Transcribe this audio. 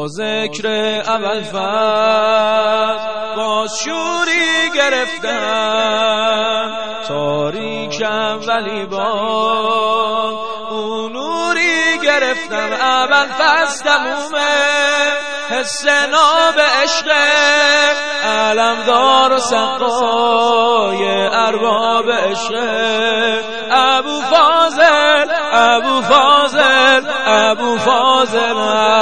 با ذکر ابوالفضل با شوری گرفتم تاریکم ولی با اون نوری گرفتم. ابوالفضل تمومه حس ناب عشق علمدار و سقای ارباب عشق. ابو فاضل ابو فاضل ابو فاضل